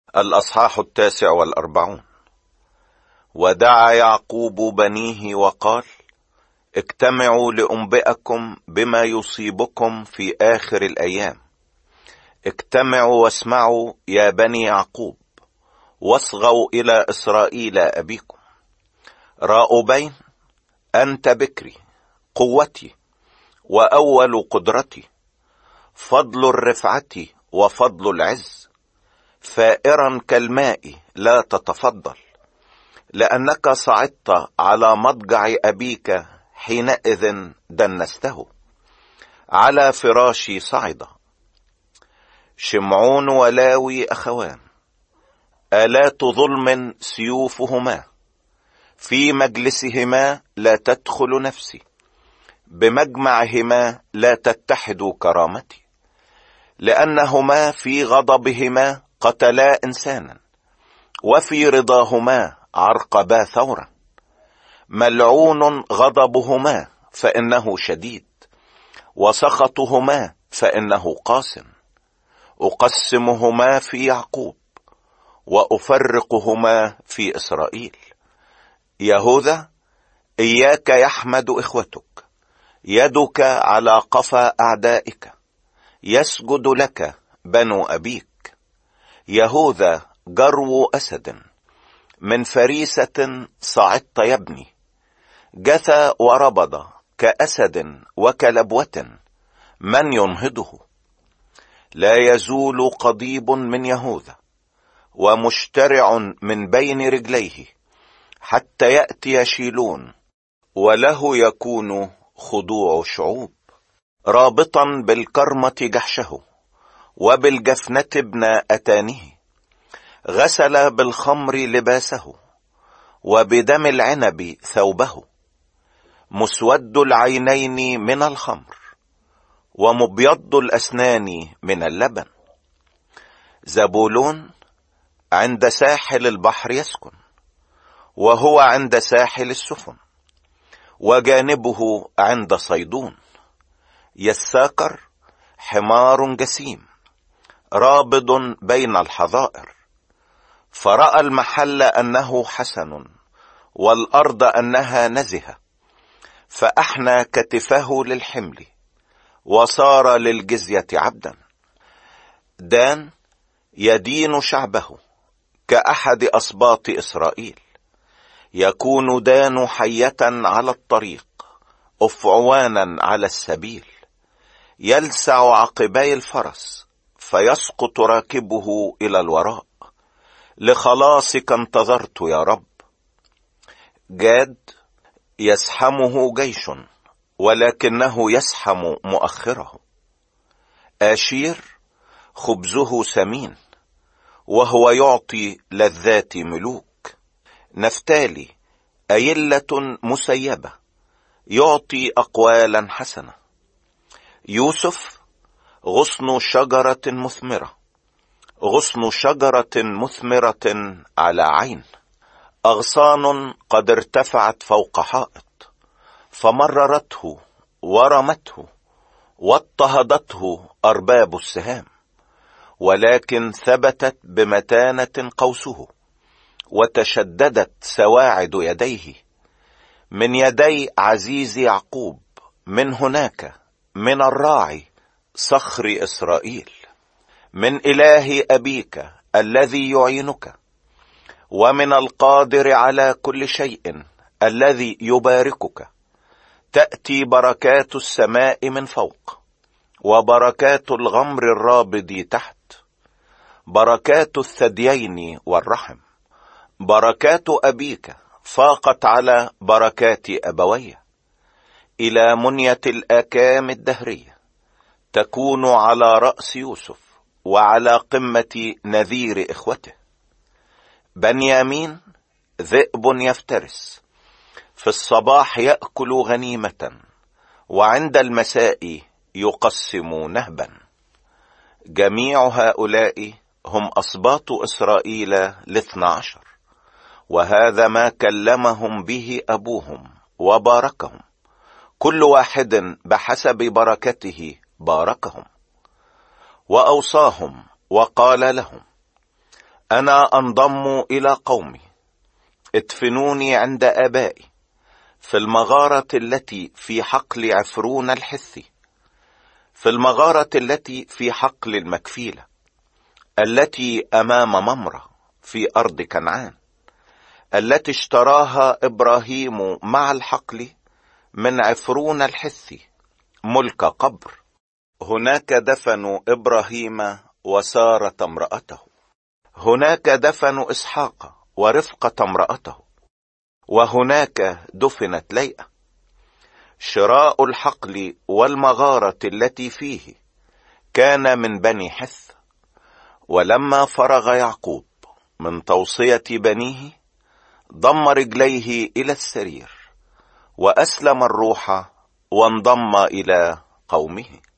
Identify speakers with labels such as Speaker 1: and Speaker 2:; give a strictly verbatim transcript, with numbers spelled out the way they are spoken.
Speaker 1: الأصحاح التاسع والأربعون. ودعا يعقوب بنيه وقال: اجتمعوا لأنبئكم بما يصيبكم في آخر الأيام. اجتمعوا واسمعوا يا بني يعقوب، واصغوا إلى إسرائيل أبيكم. راؤوبين، أنت بكري، قوتي وأول قدرتي، فضل الرفعة وفضل العز، فائرا كالماء لا تتفضل، لأنك صعدت على مضجع أبيك حينئذ دنسته، على فراشي صعد. شمعون ولاوي أخوان، آلات ظلم سيوفهما، في مجلسهما لا تدخل نفسي، بمجمعهما لا تتحد كرامتي، لأنهما في غضبهما قتلا إنسانا، وفي رضاهما عرقبا ثورا. ملعون غضبهما فإنه شديد، وسخطهما فإنه قاس. أقسمهما في يعقوب، وأفرقهما في إسرائيل. يهوذا، إياك يحمد إخوتك، يدك على قفا أعدائك، يسجد لك بنو أبيك. يهوذا جرو أسد، من فريسة صعدت يبني، جثى وربض كأسد وكلبوة، من ينهضه؟ لا يزول قضيب من يهوذا، ومشترع من بين رجليه، حتى يأتي شيلون، وله يكون خضوع شعوب. رابطا بالكرمة جحشه، وبالجفنة ابن أتانه، غسل بالخمر لباسه، وبدم العنب ثوبه. مسود العينين من الخمر، ومبيض الأسنان من اللبن. زبولون عند ساحل البحر يسكن، وهو عند ساحل السفن، وجانبه عند صيدون. يساكر حمار جسيم، رابض بين الحظائر. فرأى المحل أنه حسن، والأرض أنها نزهة، فأحنى كتفه للحمل، وصار للجزية عبدا. دان يدين شعبه كأحد أسباط إسرائيل. يكون دان حية على الطريق، أفعوانا على السبيل. يلسع عقبي الفرس، فيسقط راكبه إلى الوراء. لخلاصك انتظرت يا رب. جاد يسحمه جيش، ولكنه يسحم مؤخره. آشير خبزه سمين، وهو يعطي لذات ملوك. نفتالي أيلة مسيبة، يعطي أقوالا حسنة. يوسف غصن شجرة مثمرة، غصن شجرة مثمرة على عين. أغصان قد ارتفعت فوق حائط، فمررته ورمته، واضطهدته أرباب السهام. ولكن ثبتت بمتانة قوسه، وتشددت سواعد يديه. من يدي عزيز يعقوب، من هناك، من الراعي صخر إسرائيل. من إله أبيك الذي يعينك، ومن القادر على كل شيء الذي يباركك. تأتي بركات السماء من فوق، وبركات الغمر الرابض تحت. بركات الثديين والرحم، بركات أبيك فاقت على بركات أبوي. إلى منية الآكام الدهرية تكون على رأس يوسف، وعلى قمة نذير إخوته. بنيامين ذئب يفترس، في الصباح يأكل غنيمة، وعند المساء يقسم نهبا. جميع هؤلاء هم أسباط إسرائيل الاثنى عشر، وهذا ما كلمهم به أبوهم وباركهم، كل واحد بحسب بركته باركهم. وأوصاهم وقال لهم: أنا أنضم إلى قومي، ادفنوني عند آبائي في المغارة التي في حقل عفرون الحثي، في المغارة التي في حقل المكفيلة، التي أمام ممرة في أرض كنعان، التي اشتراها إبراهيم مع الحقل من عفرون الحثي ملك قبر. هناك دفنوا إبراهيم وسارة امرأته، هناك دفنوا إسحاق ورفقة امرأته، وهناك دفنت ليئة. شراء الحقل والمغارة التي فيه كان من بني حث. ولما فرغ يعقوب من توصية بنيه ضم رجليه إلى السرير وأسلم الروح وانضم إلى قومه.